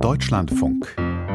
Deutschlandfunk.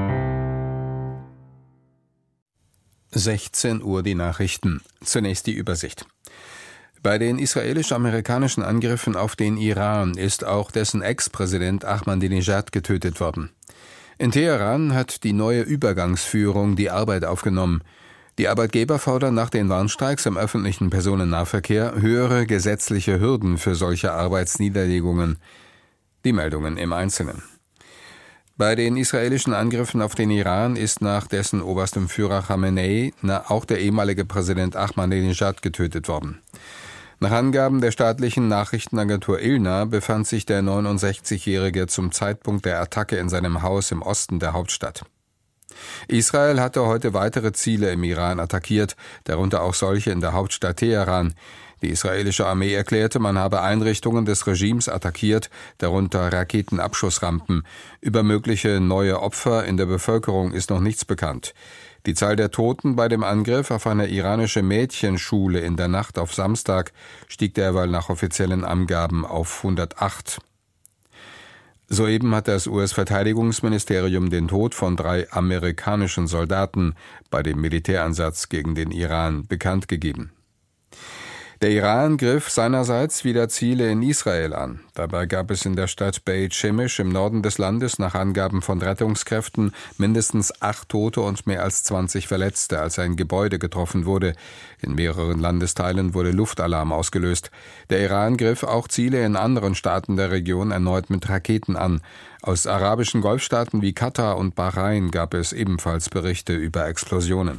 16 Uhr die Nachrichten. Zunächst die Übersicht. Bei den israelisch-amerikanischen Angriffen auf den Iran ist auch dessen Ex-Präsident Ahmadinejad getötet worden. In Teheran hat die neue Übergangsführung die Arbeit aufgenommen. Die Arbeitgeber fordern nach den Warnstreiks im öffentlichen Personennahverkehr höhere gesetzliche Hürden für solche Arbeitsniederlegungen. Die Meldungen im Einzelnen. Bei den israelischen Angriffen auf den Iran ist nach dessen oberstem Führer Khamenei auch der ehemalige Präsident Ahmadinejad getötet worden. Nach Angaben der staatlichen Nachrichtenagentur ILNA befand sich der 69-Jährige zum Zeitpunkt der Attacke in seinem Haus im Osten der Hauptstadt. Israel hatte heute weitere Ziele im Iran attackiert, darunter auch solche in der Hauptstadt Teheran. Die israelische Armee erklärte, man habe Einrichtungen des Regimes attackiert, darunter Raketenabschussrampen. Über mögliche neue Opfer in der Bevölkerung ist noch nichts bekannt. Die Zahl der Toten bei dem Angriff auf eine iranische Mädchenschule in der Nacht auf Samstag stieg derweil nach offiziellen Angaben auf 108. Soeben hat das US-Verteidigungsministerium den Tod von 3 amerikanischen Soldaten bei dem Militäransatz gegen den Iran bekannt gegeben. Der Iran griff seinerseits wieder Ziele in Israel an. Dabei gab es in der Stadt Beit Shemesh im Norden des Landes nach Angaben von Rettungskräften mindestens 8 Tote und mehr als 20 Verletzte, als ein Gebäude getroffen wurde. In mehreren Landesteilen wurde Luftalarm ausgelöst. Der Iran griff auch Ziele in anderen Staaten der Region erneut mit Raketen an. Aus arabischen Golfstaaten wie Katar und Bahrain gab es ebenfalls Berichte über Explosionen.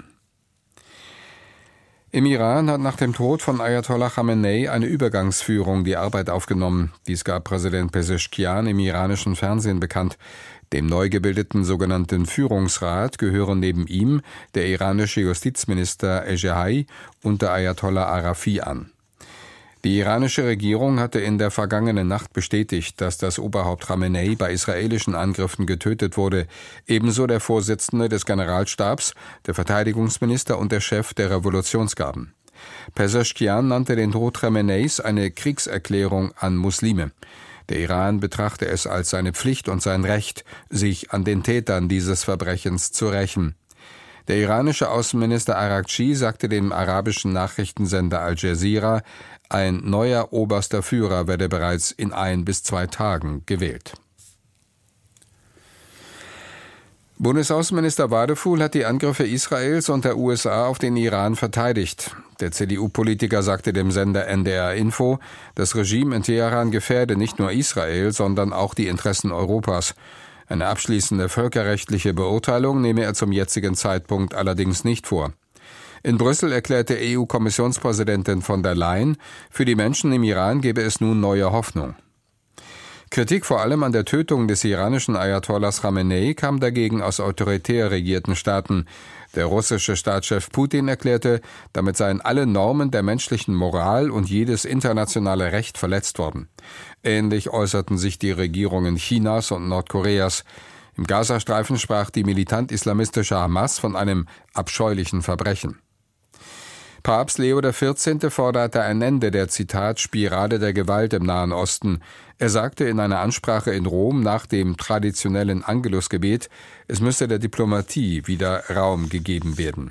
Im Iran hat nach dem Tod von Ayatollah Khamenei eine Übergangsführung die Arbeit aufgenommen. Dies gab Präsident Pezeshkian im iranischen Fernsehen bekannt. Dem neu gebildeten sogenannten Führungsrat gehören neben ihm der iranische Justizminister Ejehai und der Ayatollah Arafi an. Die iranische Regierung hatte in der vergangenen Nacht bestätigt, dass das Oberhaupt Khamenei bei israelischen Angriffen getötet wurde, ebenso der Vorsitzende des Generalstabs, der Verteidigungsminister und der Chef der Revolutionsgarden. Pezeshkian nannte den Tod Khameneis eine Kriegserklärung an Muslime. Der Iran betrachte es als seine Pflicht und sein Recht, sich an den Tätern dieses Verbrechens zu rächen. Der iranische Außenminister Araghchi sagte dem arabischen Nachrichtensender Al Jazeera, ein neuer oberster Führer werde bereits in 1 bis 2 Tagen gewählt. Bundesaußenminister Wadefuhl hat die Angriffe Israels und der USA auf den Iran verteidigt. Der CDU-Politiker sagte dem Sender NDR Info, das Regime in Teheran gefährde nicht nur Israel, sondern auch die Interessen Europas. Eine abschließende völkerrechtliche Beurteilung nehme er zum jetzigen Zeitpunkt allerdings nicht vor. In Brüssel erklärte EU-Kommissionspräsidentin von der Leyen, für die Menschen im Iran gebe es nun neue Hoffnung. Kritik vor allem an der Tötung des iranischen Ayatollahs Khamenei kam dagegen aus autoritär regierten Staaten. Der russische Staatschef Putin erklärte, damit seien alle Normen der menschlichen Moral und jedes internationale Recht verletzt worden. Ähnlich äußerten sich die Regierungen Chinas und Nordkoreas. Im Gazastreifen sprach die militant-islamistische Hamas von einem abscheulichen Verbrechen. Papst Leo XIV. Forderte ein Ende der, Zitat, Spirale der Gewalt im Nahen Osten. Er sagte in einer Ansprache in Rom nach dem traditionellen Angelusgebet, es müsse der Diplomatie wieder Raum gegeben werden.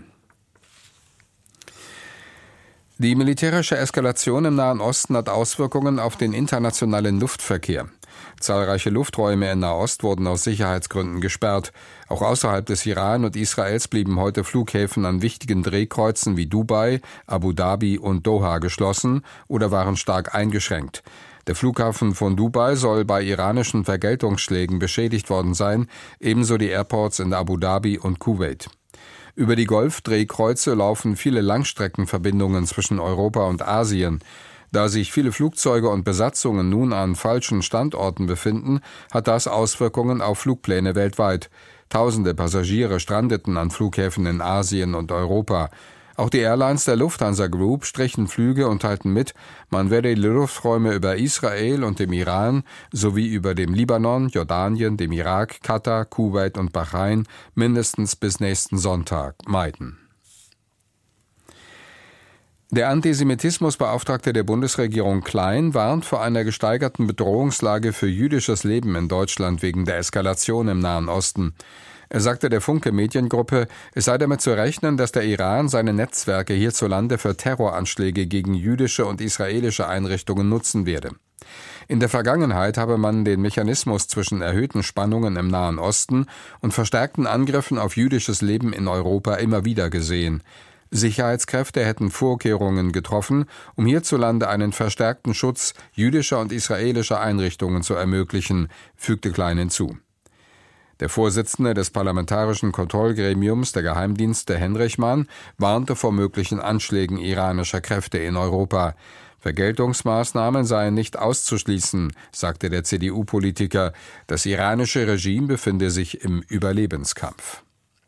Die militärische Eskalation im Nahen Osten hat Auswirkungen auf den internationalen Luftverkehr. Zahlreiche Lufträume in Nahost wurden aus Sicherheitsgründen gesperrt. Auch außerhalb des Iran und Israels blieben heute Flughäfen an wichtigen Drehkreuzen wie Dubai, Abu Dhabi und Doha geschlossen oder waren stark eingeschränkt. Der Flughafen von Dubai soll bei iranischen Vergeltungsschlägen beschädigt worden sein, ebenso die Airports in Abu Dhabi und Kuwait. Über die Golfdrehkreuze laufen viele Langstreckenverbindungen zwischen Europa und Asien. Da sich viele Flugzeuge und Besatzungen nun an falschen Standorten befinden, hat das Auswirkungen auf Flugpläne weltweit. Tausende Passagiere strandeten an Flughäfen in Asien und Europa. Auch die Airlines der Lufthansa Group strichen Flüge und teilten mit, man werde die Lufträume über Israel und dem Iran sowie über dem Libanon, Jordanien, dem Irak, Katar, Kuwait und Bahrain mindestens bis nächsten Sonntag meiden. Der Antisemitismusbeauftragte der Bundesregierung Klein warnt vor einer gesteigerten Bedrohungslage für jüdisches Leben in Deutschland wegen der Eskalation im Nahen Osten. Er sagte der Funke Mediengruppe, es sei damit zu rechnen, dass der Iran seine Netzwerke hierzulande für Terroranschläge gegen jüdische und israelische Einrichtungen nutzen werde. In der Vergangenheit habe man den Mechanismus zwischen erhöhten Spannungen im Nahen Osten und verstärkten Angriffen auf jüdisches Leben in Europa immer wieder gesehen. Sicherheitskräfte hätten Vorkehrungen getroffen, um hierzulande einen verstärkten Schutz jüdischer und israelischer Einrichtungen zu ermöglichen, fügte Klein hinzu. Der Vorsitzende des Parlamentarischen Kontrollgremiums der Geheimdienste Henrichmann warnte vor möglichen Anschlägen iranischer Kräfte in Europa. Vergeltungsmaßnahmen seien nicht auszuschließen, sagte der CDU-Politiker. Das iranische Regime befinde sich im Überlebenskampf.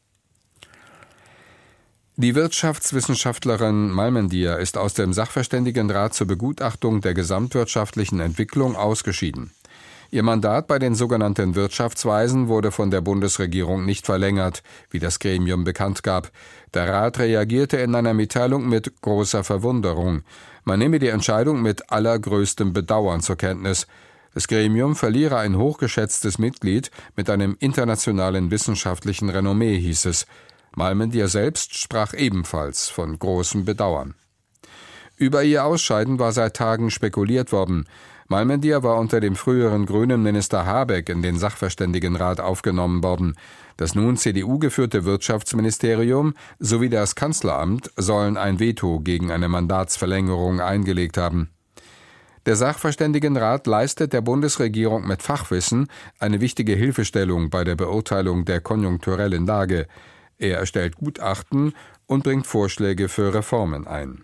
Die Wirtschaftswissenschaftlerin Malmendier ist aus dem Sachverständigenrat zur Begutachtung der gesamtwirtschaftlichen Entwicklung ausgeschieden. Ihr Mandat bei den sogenannten Wirtschaftsweisen wurde von der Bundesregierung nicht verlängert, wie das Gremium bekannt gab. Der Rat reagierte in einer Mitteilung mit großer Verwunderung. Man nehme die Entscheidung mit allergrößtem Bedauern zur Kenntnis. Das Gremium verliere ein hochgeschätztes Mitglied mit einem internationalen wissenschaftlichen Renommee, hieß es. Malmendier selbst sprach ebenfalls von großem Bedauern. Über ihr Ausscheiden war seit Tagen spekuliert worden. Malmendier war unter dem früheren grünen Minister Habeck in den Sachverständigenrat aufgenommen worden. Das nun CDU-geführte Wirtschaftsministerium sowie das Kanzleramt sollen ein Veto gegen eine Mandatsverlängerung eingelegt haben. Der Sachverständigenrat leistet der Bundesregierung mit Fachwissen eine wichtige Hilfestellung bei der Beurteilung der konjunkturellen Lage. Er erstellt Gutachten und bringt Vorschläge für Reformen ein.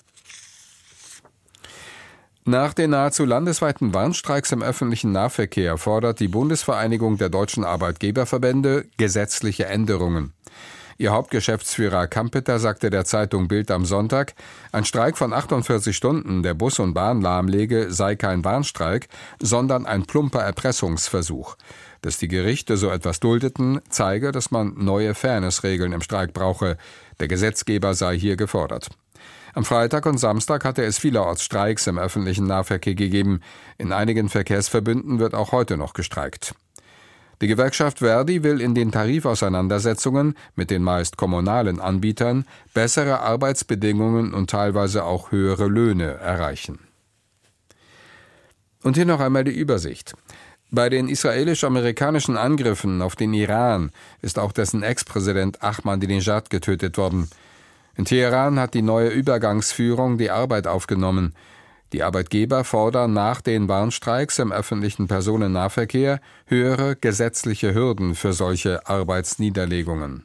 Nach den nahezu landesweiten Warnstreiks im öffentlichen Nahverkehr fordert die Bundesvereinigung der deutschen Arbeitgeberverbände gesetzliche Änderungen. Ihr Hauptgeschäftsführer Kampeter sagte der Zeitung Bild am Sonntag, ein Streik von 48 Stunden der Bus und Bahn lahmlege, sei kein Warnstreik, sondern ein plumper Erpressungsversuch. Dass die Gerichte so etwas duldeten, zeige, dass man neue Fairnessregeln im Streik brauche. Der Gesetzgeber sei hier gefordert. Am Freitag und Samstag hatte es vielerorts Streiks im öffentlichen Nahverkehr gegeben. In einigen Verkehrsverbünden wird auch heute noch gestreikt. Die Gewerkschaft Verdi will in den Tarifauseinandersetzungen mit den meist kommunalen Anbietern bessere Arbeitsbedingungen und teilweise auch höhere Löhne erreichen. Und hier noch einmal die Übersicht. Bei den israelisch-amerikanischen Angriffen auf den Iran ist auch dessen Ex-Präsident Ahmadinejad getötet worden. In Teheran hat die neue Übergangsführung die Arbeit aufgenommen. Die Arbeitgeber fordern nach den Warnstreiks im öffentlichen Personennahverkehr höhere gesetzliche Hürden für solche Arbeitsniederlegungen.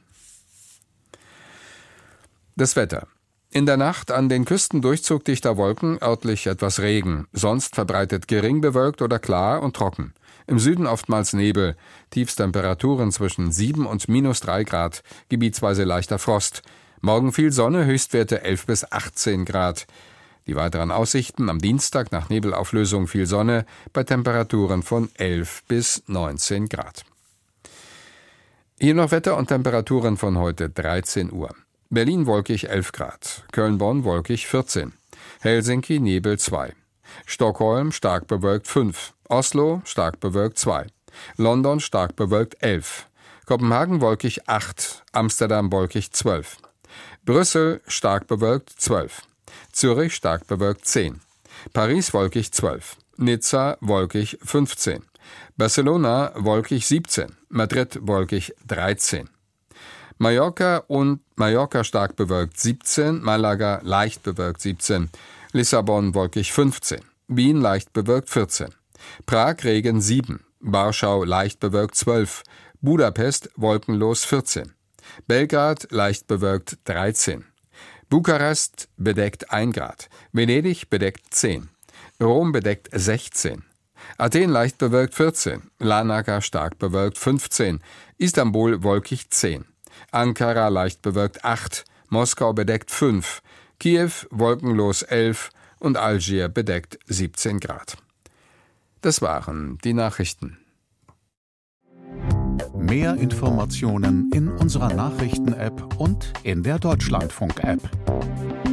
Das Wetter. In der Nacht an den Küsten Durchzug dichter Wolken, örtlich etwas Regen, sonst verbreitet gering bewölkt oder klar und trocken. Im Süden oftmals Nebel, Tiefstemperaturen zwischen 7 und -3 Grad, gebietsweise leichter Frost. Morgen viel Sonne, Höchstwerte 11 bis 18 Grad. Die weiteren Aussichten am Dienstag nach Nebelauflösung viel Sonne bei Temperaturen von 11 bis 19 Grad. Hier noch Wetter und Temperaturen von heute 13 Uhr. Berlin wolkig 11 Grad, Köln-Bonn wolkig 14, Helsinki Nebel 2, Stockholm stark bewölkt 5, Oslo stark bewölkt 2, London stark bewölkt 11, Kopenhagen wolkig 8, Amsterdam wolkig 12, Brüssel stark bewölkt 12, Zürich stark bewölkt 10, Paris wolkig 12, Nizza wolkig 15, Barcelona wolkig 17, Madrid wolkig 13. Mallorca stark bewölkt 17, Malaga leicht bewölkt 17, Lissabon wolkig 15, Wien leicht bewölkt 14, Prag Regen 7, Warschau leicht bewölkt 12, Budapest wolkenlos 14, Belgrad leicht bewölkt 13, Bukarest bedeckt 1 Grad, Venedig bedeckt 10, Rom bedeckt 16, Athen leicht bewölkt 14, Larnaca stark bewölkt 15, Istanbul wolkig 10, Ankara leicht bewölkt 8, Moskau bedeckt 5, Kiew wolkenlos 11 und Algier bedeckt 17 Grad. Das waren die Nachrichten. Mehr Informationen in unserer Nachrichten-App und in der Deutschlandfunk-App.